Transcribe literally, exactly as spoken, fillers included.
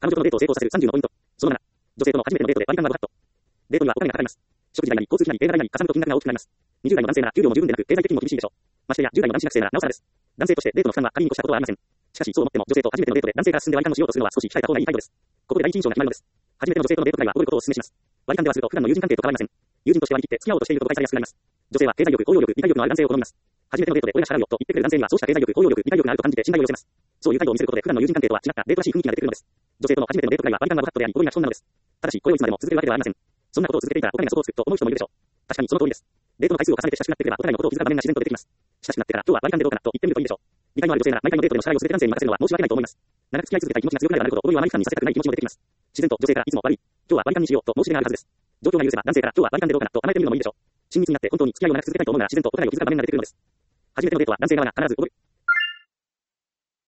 彼女とのデートを成功させるさんじゅうのポイント。そのなな、女性との初めてのデートで割り勘がごカット。デートにはお金がかかります。食事代なり、交通費なり、映画代なり、かさむと金額が大きくなります。にじゅう代の男性なら給料も十分でなく、経済的にも厳しいでしょう。ましてや、じゅう代の男子学生ならなおさらです。男性としてデートの負担は仮に越したことはありません。しかし、そう思っても女性と初めてのデートで男性が進んで割り勘をしようとするのは少し控えた方がいい態度です。ここで第一印象が決まるのです。初めての女性とのデートくらいは覚えることをお勧めします。割り勘ではすると普段の友人関係と変わりません。友人として割り切って付き合おうとしていることが解されやすくなります。女性は経済力、応用力、理解力のある男性を好みます。初めてのデートで俺が支払うよと言ってくれる男性にはそうした経済力、応用力、理解力があると感じて信頼を寄せます。そういう態度を見せることで普段の友人関係とは違ったデートらしい雰囲気が出てくるのです。女性との初めてのデートくらいは割り勘がごカットであり、合意が基本なのです。ただし、これをいつまでも続けるわけではありません。そんなことを続けていたらお金が底をつくと思う人もいるでしょう。確かにその通りです。デートの回数を重ねて親しくなってくればお互いのことを気遣う場面が自然と出てきます。親しくなってから今日は割り勘でどうかなと言ってみるといいでしょう。理解のある女性なら毎回のデートでの支払いを全て男性に任せるのは申し訳ないと思います。長く付き合い続けたい気持ちが強くなればなるほど、思いをあまり負担にさせたくない気持ちも出てきます。自然と女性からいつも悪い、今日は割り勘にしようと申し出があるはずです。状況が許せば男性から今日は割り勘でどうかなと甘えてみるのもいいでしょう。親密になって本当に付き合いを長く続けたいと思うなら自然とお互いを気遣う場面が出てくるのです。初めてのデートは男性側が必ず覚え